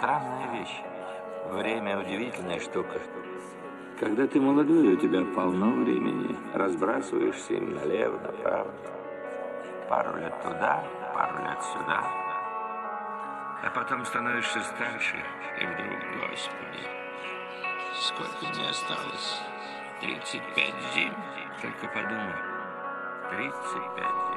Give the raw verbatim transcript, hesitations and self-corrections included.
странная вещь. Время – удивительная штука. Когда ты молодой, у тебя полно времени. Разбрасываешься им налево, направо. Пару лет туда, пару лет сюда. А потом становишься старше, и вдруг, Господи, сколько мне осталось? тридцать пять зим? Только подумай, тридцать пять